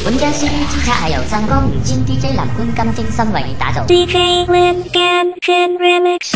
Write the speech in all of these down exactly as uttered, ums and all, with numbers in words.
本家 C D 机卡由三光五金 D J 蓝坤刚精心为你打造。 D K Lin Gan Kin Remix。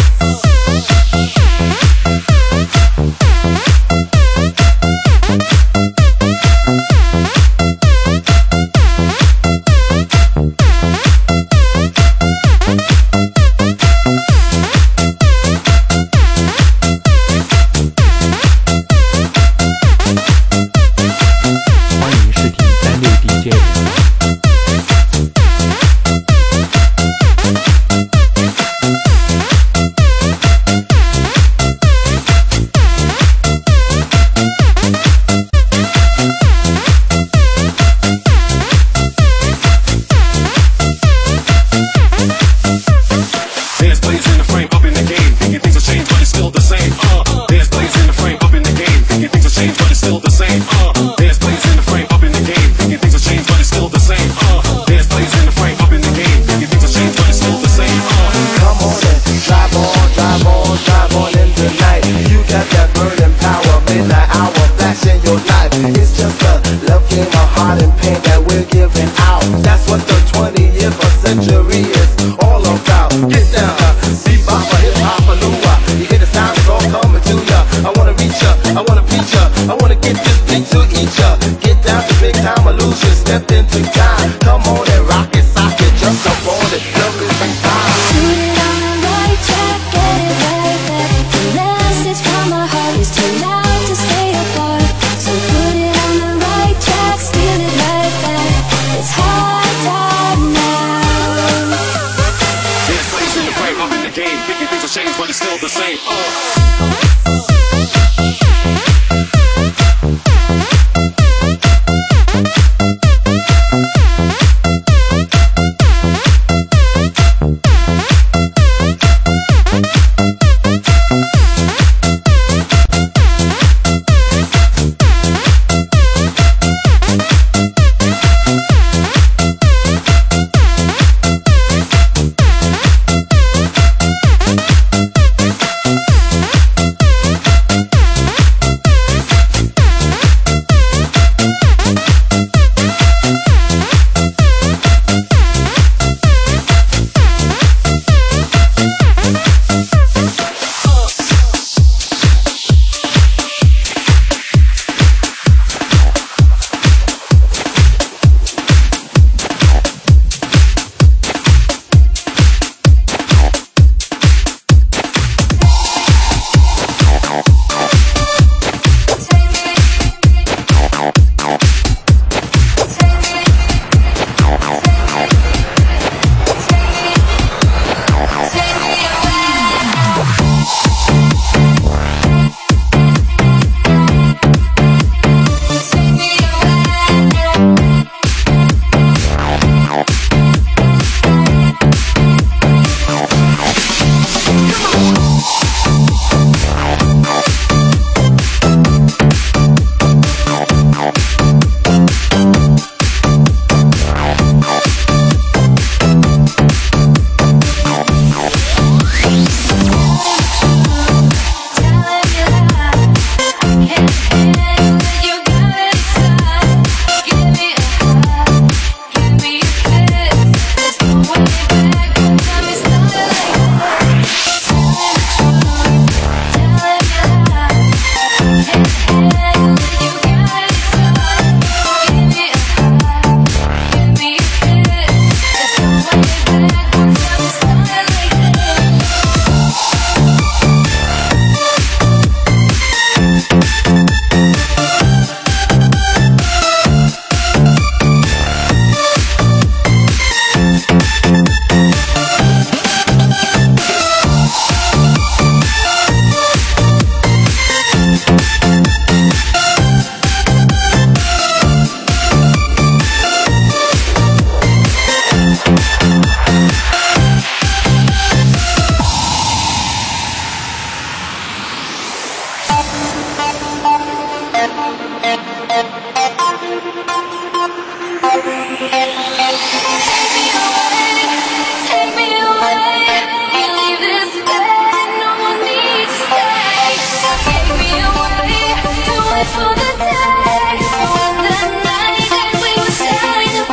For the day, when the night and we were sharing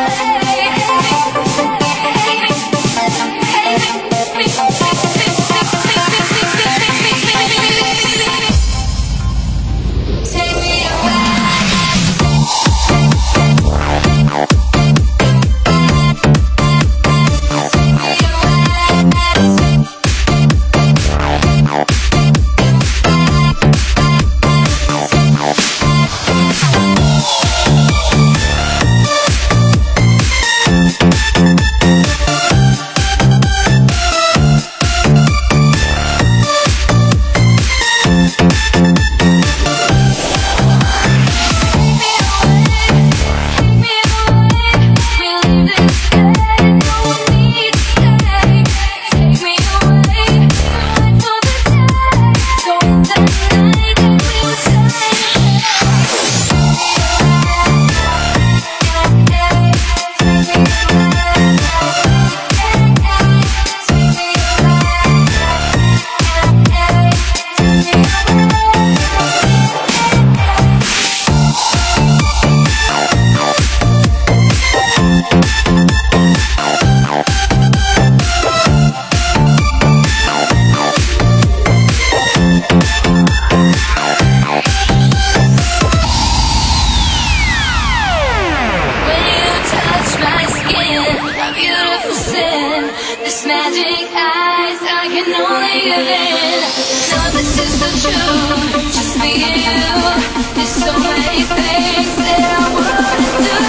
a beautiful sin. This magic eyes I can only live in. No, this is the truth, just for you. There's so many things that I wanna do.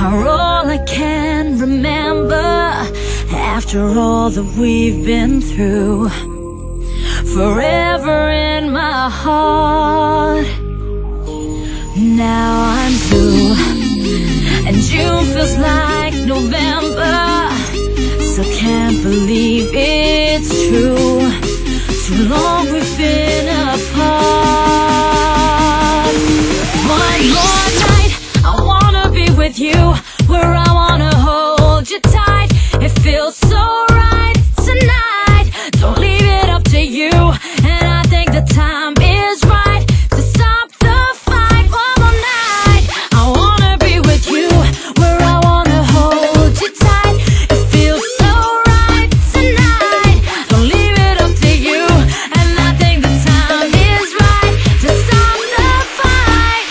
are all I can remember after all that we've been through. Forever in my heart. Now I'm through, and June feels like November. So can't believe it's true. Too long we've been apart. One more night, I wanna be with you, where I wanna hold you tight. It feels so right tonight. Don't leave it up to you, and I think the time is right to stop the fight. One more night, I wanna be with you, where I wanna hold you tight. It feels so right tonight. Don't leave it up to you, and I think the time is right to stop the fight.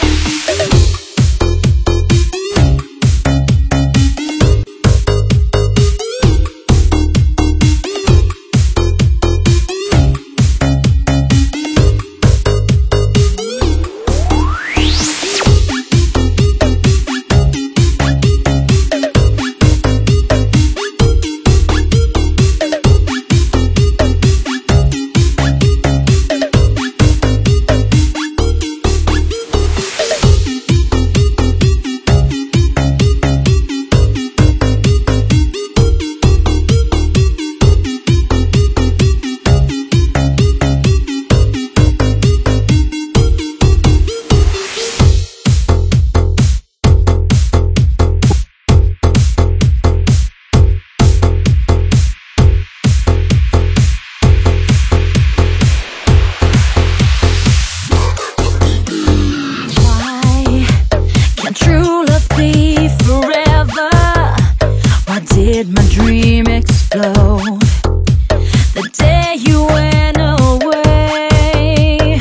True love be forever? Why did my dream explode the day you went away?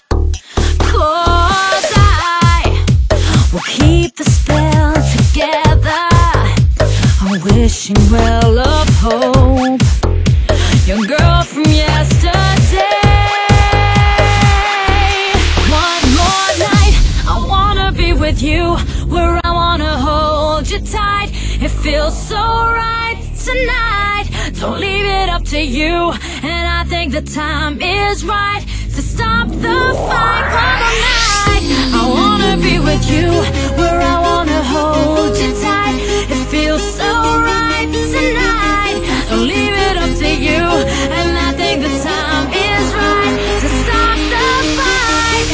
'Cause I will keep the spell together. I'm wishing well of hope, your girl from yesterday. One more night, I wanna be with you, where I wanna hold you tight. It feels so right tonight. Don't leave it up to you, and I think the time is right to stop the fight. One more night, I wanna be with you, where I wanna hold you tight. It feels so right tonight. Don't leave it up to you, and I think the time is right to stop the fight.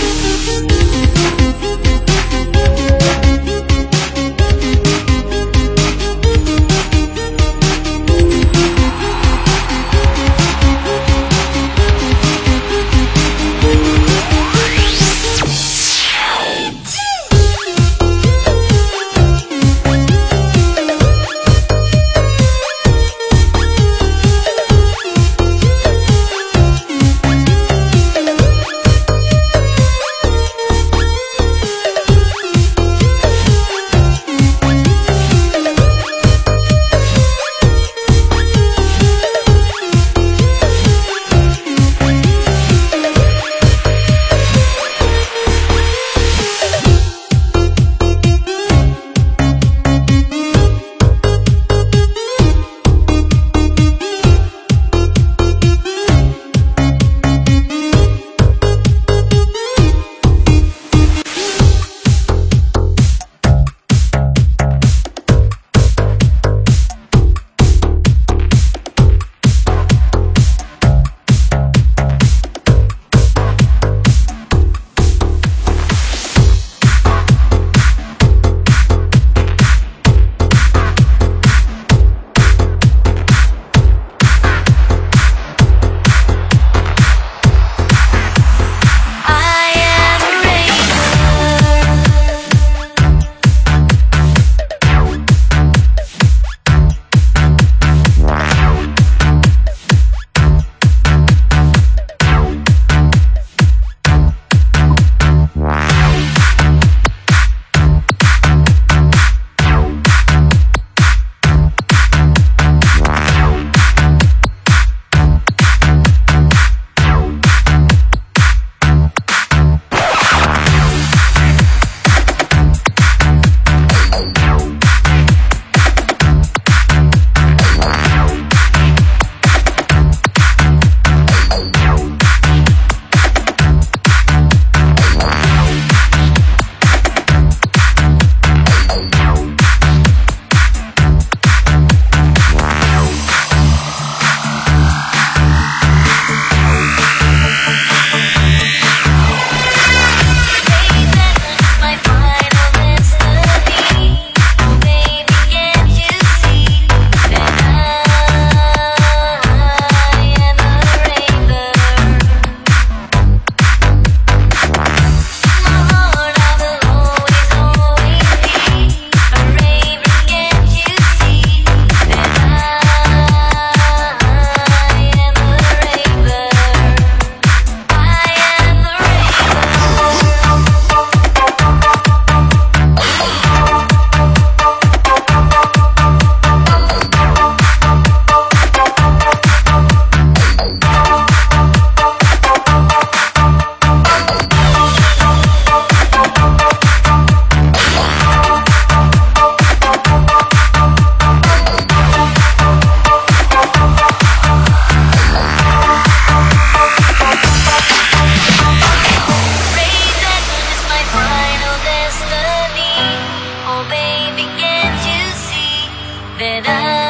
that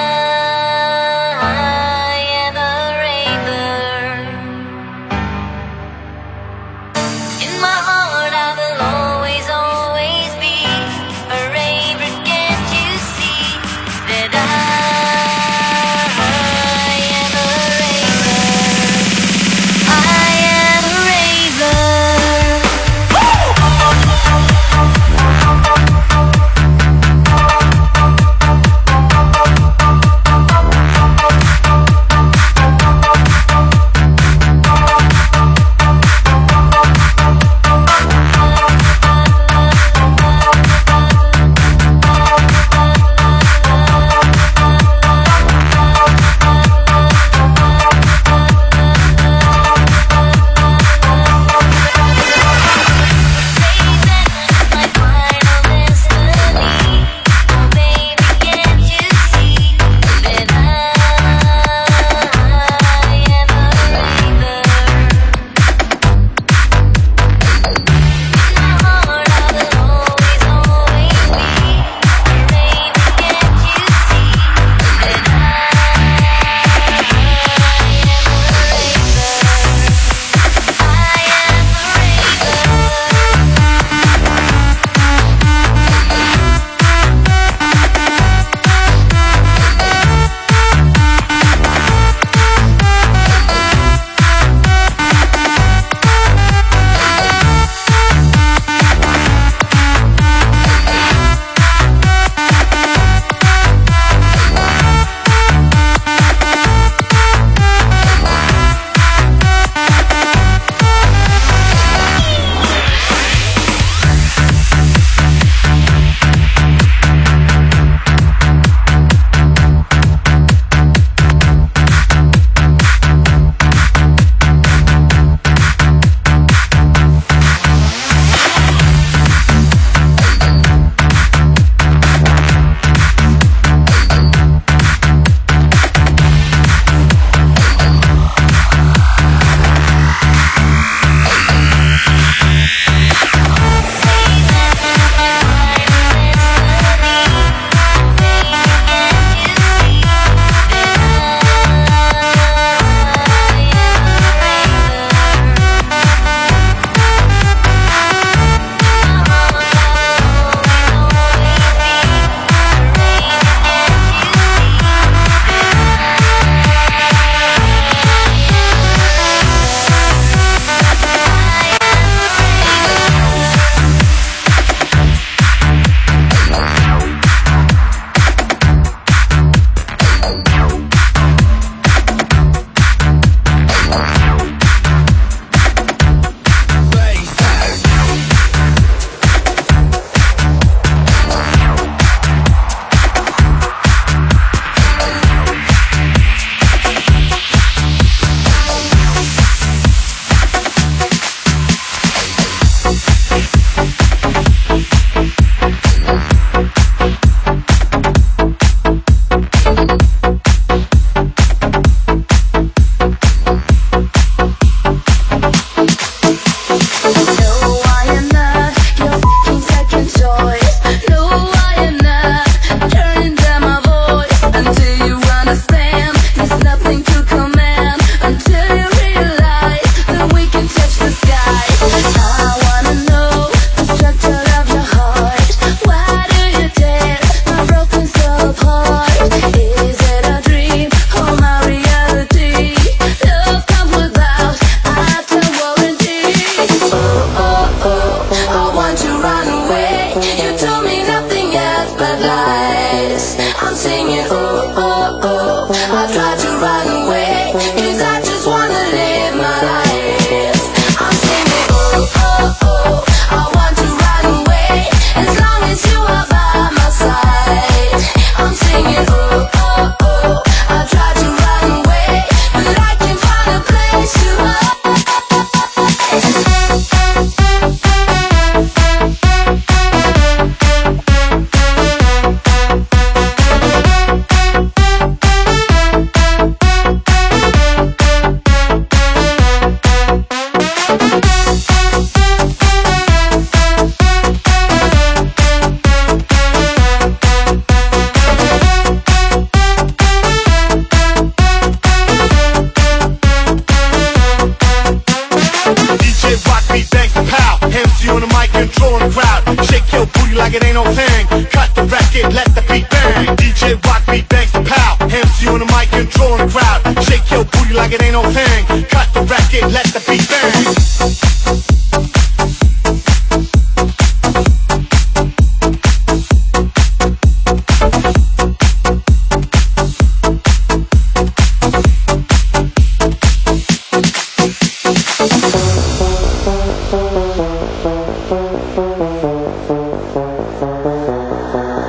I am a raver. In my heart I will always, always be a raver. Can't you see that I am a raver? I am a raver.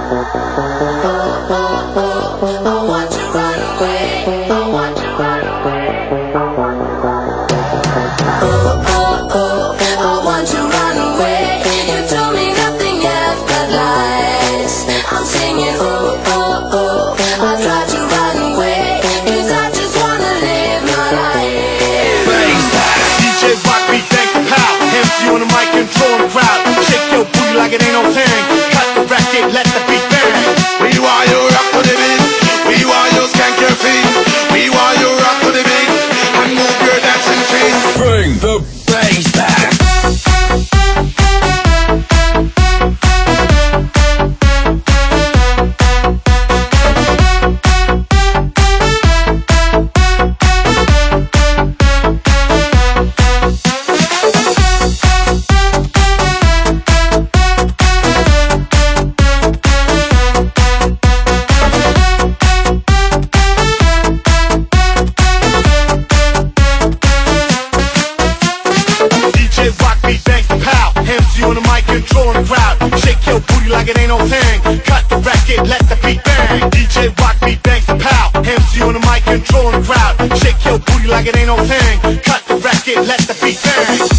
Like it ain't no thing. Cut the record, let the beat bang. We want you rock to the beat. We want you skank your feet. We want you rock to the beat and move your dancing feet. Bring the bass back. Like it ain't no thing. Cut the record, let the beat bang. D J Rock beat bangs the pow. M C on the mic, controlling the crowd. Shake your booty like it ain't no thing. Cut the record, let the beat bang.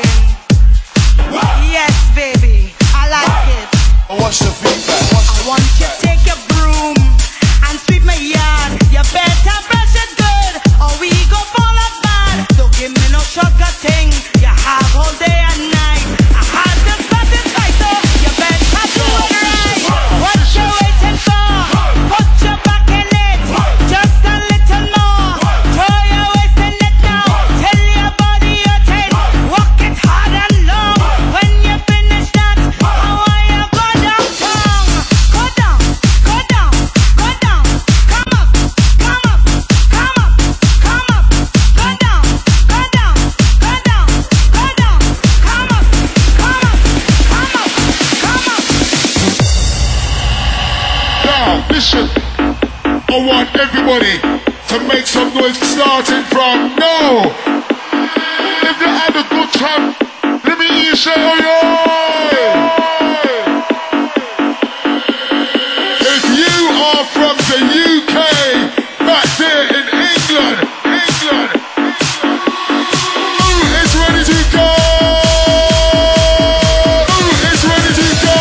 going. Yes, baby, I like it. What's the feedback? I want you to take your broom and sweep my yard. You better brush it good, or we go fall apart. Don't give me no sugar thing. You have all day and night. I had to satisfy, so you better do it right. What you waiting for? Put your back in it, just a little more. Throw your waist in it now. Tell your body you're ten. Walk it hard and long. When you finish that, I want you go downtown. Go down, go down, go down. Come up, come up, come up, come up. Go down, go down, go down, go down. Come up, come up, come up, come up. Now, listen. I want everybody to make some noise starting from now. If you had a good time, let me hear you say, oh yeah. If you are from the U K, back there in England, England, who is ready to go? Who is ready to go?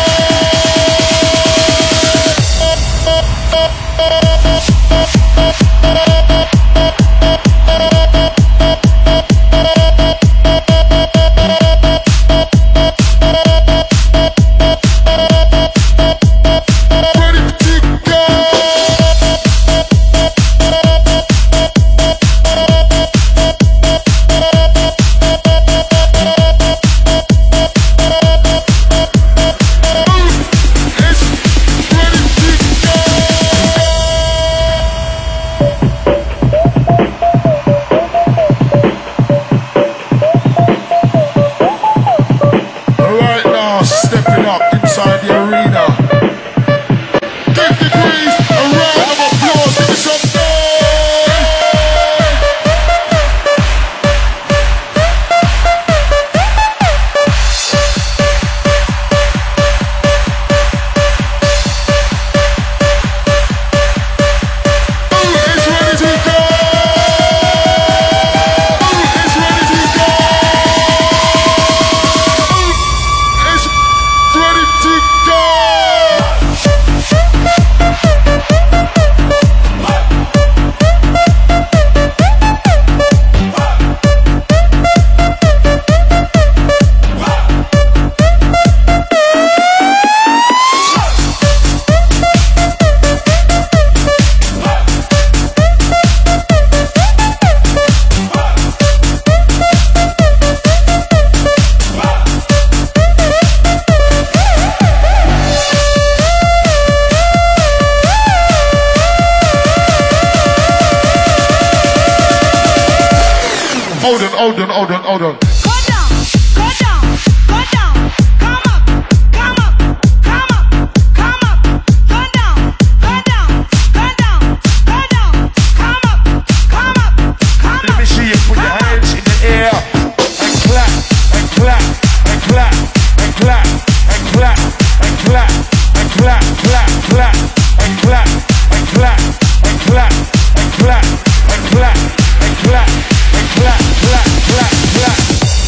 Hold on, hold on, hold on, hold on. Go down, go down, go down. Come up, come up, come up, come up. Go down, go down, go down, go down. Come up, come up, come up. Let me see you put your hands in the air and clap, and clap, and clap, and clap, and clap, and clap, and clap, clap, clap, and clap, and clap, and clap, and clap, and clap, and clap, and clap, clap, clap, clap.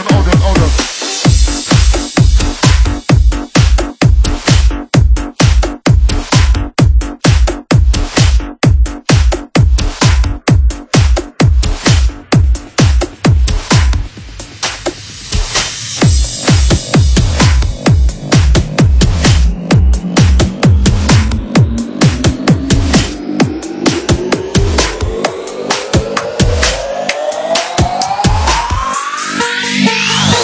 on, hold on, hold on. Yeah.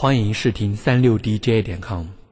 欢迎试听三六 D J 点 com。